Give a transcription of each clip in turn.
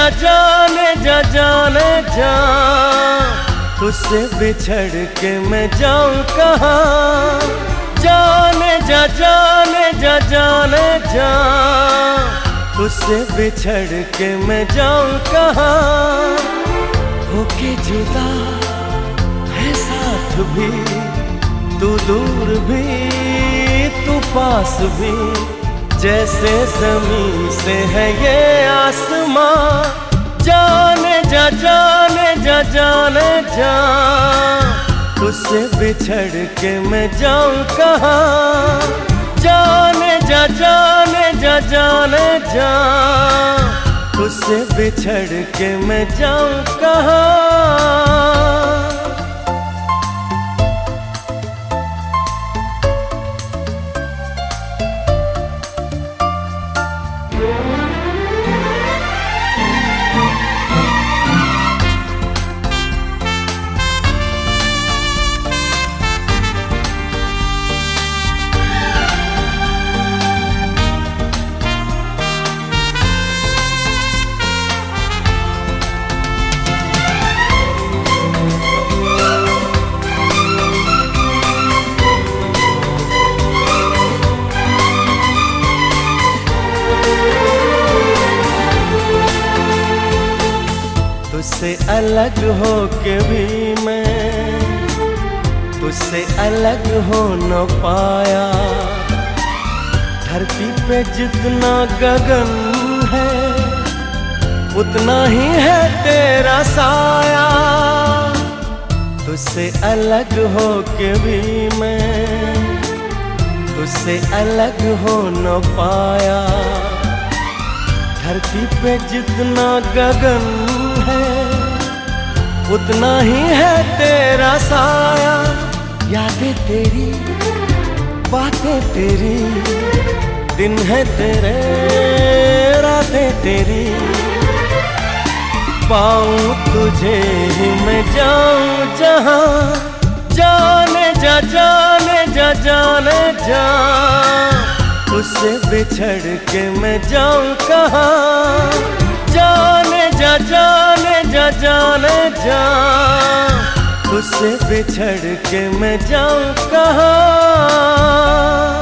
जा जाने जा जाने जा, तुझसे बिछड़ के मैं जाऊं कहाँ। जाने जा जाने जा जाने जा, तुझसे बिछड़ के मैं जाऊं कहाँ। होके जुदा है साथ भी, तू दूर भी तू पास भी, जैसे ज़मीन से है ये आसमां। जाने जा जाने जा जाने जा, तुझसे बिछड़ के मैं जाऊं कहाँ। जाने जा जाने जा जाने जा, तुझसे बिछड़ के मैं जाऊं कहाँ। तुझसे अलग हो के भी मैं तुझसे अलग हो न पाया। धरती पे जितना गगन है उतना ही है तेरा साया। तुझसे अलग हो के भी मैं तुझसे अलग हो न पाया। धरती पे जितना गगन है उतना ही है तेरा साया। यादें तेरी बातें तेरी, दिन है तेरे रातें तेरी। पाऊं तुझे ही मैं जाऊं जहां। जाने जा जाने जा जाने जा, तुझसे बिछड़ के मैं जाऊं कहाँ। जाने जा जाने जा जाने जा, तुझसे बिछड़ के मैं जाऊं कहाँ।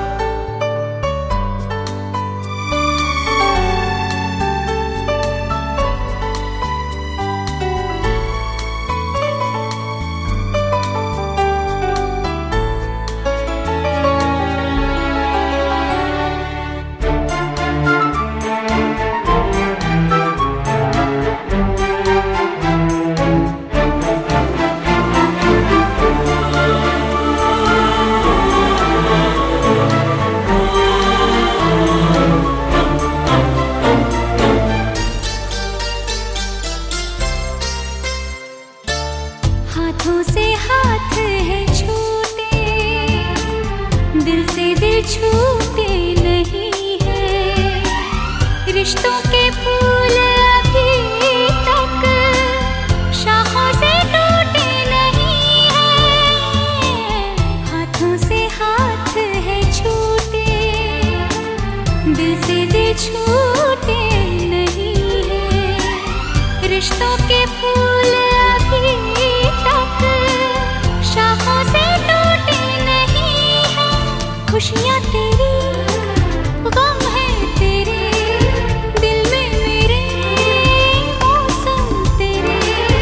हाथों से हाथ है छूटे, दिल से दिल छूटे नहीं है। रिश्तों के फूल अभी तक शाखों से टूटे नहीं है। हाथों से हाथ है छूटे, दिल से दिल छूटे नहीं है। रिश्तों के फूल शाखों से टूटे नहीं है। खुशियाँ तेरी गम है तेरे, दिल में मेरे मौसम तेरे।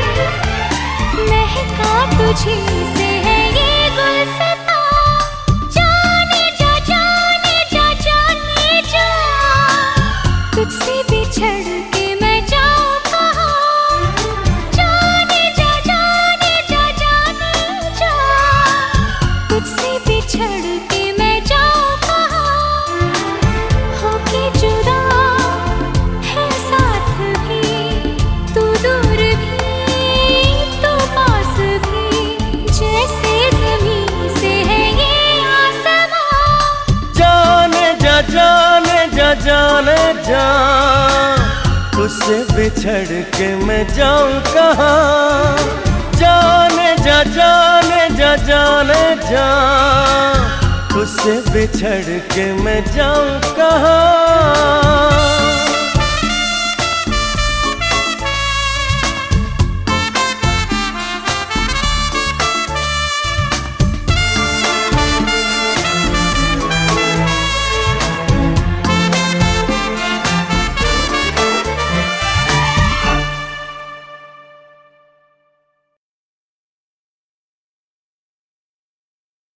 महका तुझी से है ये गुलसिता। जाने जा जाने जा जाने जा, तुझसे बिछड़ के मैं जाऊँ कहाँ। जाने जा जाने जा जाने जा, तुझसे बिछड़ के मैं जाऊँ कहाँ। होके जुदा है साथ भी, तू दूर भी तू पास भी, जैसे ज़मीन से है ये आसमां। जाने जा जाने जा जाने जा, तुझसे बिछड़ के मैं जाऊं कहाँ। जाने जा जाने जा जाने जा, तुझसे बिछड़ के मैं जाऊं कहाँ।